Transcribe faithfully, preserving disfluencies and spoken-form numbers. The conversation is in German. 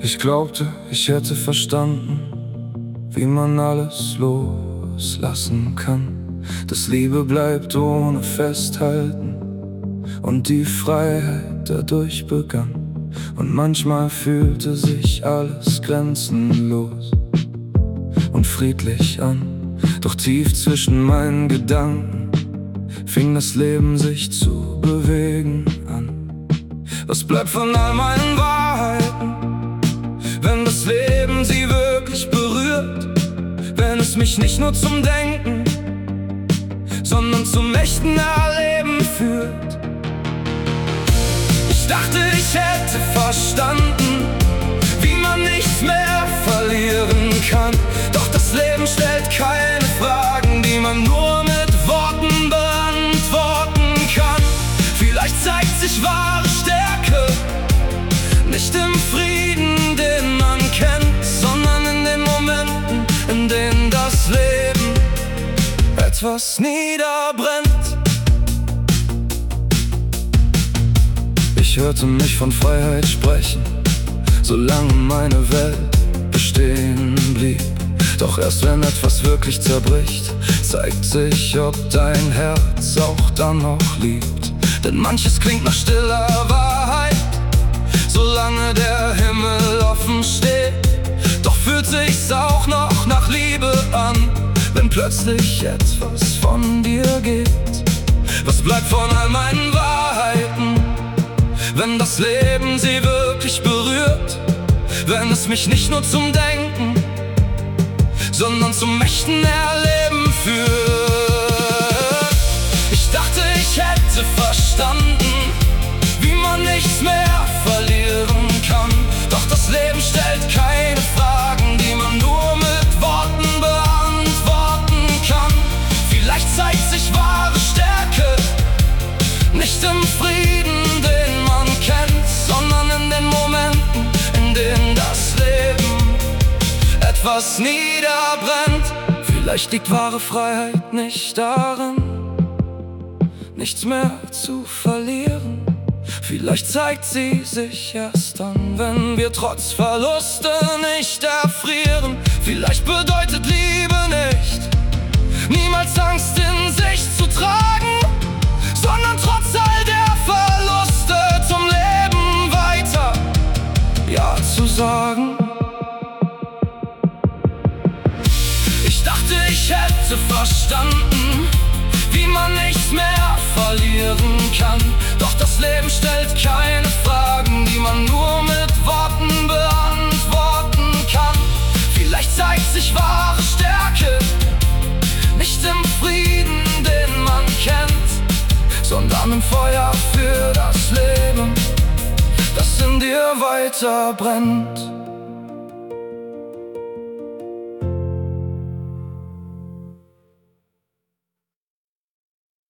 Ich glaubte, ich hätte verstanden, wie man alles loslassen kann, dass Liebe bleibt ohne Festhalten und die Freiheit dadurch begann. Und manchmal fühlte sich alles grenzenlos und friedlich an, doch tief zwischen meinen Gedanken fing das Leben sich zu bewegen an. Was bleibt von all meinen Wahrheiten, wenn das Leben sie wirklich berührt? Wenn es mich nicht nur zum Denken, sondern zum echten Erleben führt. Ich dachte, ich hätte verstanden, wie man nichts mehr verlieren kann. Doch das Leben stellt keine Fragen, die man nur mit Worten beantworten kann. Vielleicht zeigt sich wahre Stärke nicht im Frieden, den man kennt, sondern in den Momenten, in denen das Leben etwas niederbrennt. Ich hörte mich von Freiheit sprechen, solange meine Welt bestehen blieb. Doch erst wenn etwas wirklich zerbricht, zeigt sich, ob dein Herz auch dann noch liebt. Denn manches klingt nach stiller Wahrheit, solange der Himmel offen steht. Doch fühlt sich's auch noch nach Liebe an, wenn plötzlich etwas von dir geht. Was bleibt von all meinen Wahrheiten, wenn das Leben sie wirklich berührt? Wenn es mich nicht nur zum Denken, sondern zum echten Erleben führt. Ich dachte, ich hätte verstanden, wie man nichts mehr verlieren kann. Doch das Leben stellt keine Fragen, die man nur mit Worten beantworten kann. Vielleicht zeigt sich wahre Stärke nicht im Frieden, den man kennt, sondern in den Momenten, in denen das Leben etwas niederbrennt. Vielleicht liegt wahre Freiheit nicht darin, nichts mehr zu verlieren. Vielleicht zeigt sie sich erst dann, wenn wir trotz Verluste nicht erfrieren. Vielleicht bedeutet Liebe nicht, niemals Angst in sich zu tragen, sondern trotz all der Verluste zum Leben weiter Ja zu sagen. Ich dachte, ich hätte verstanden, wie man nichts mehr verlieren kann. Doch das Leben stellt keine Fragen, die man nur mit Worten beantworten kann. Vielleicht zeigt sich wahre Stärke nicht im Frieden, den man kennt, sondern im Feuer für das Leben, das in dir weiter brennt.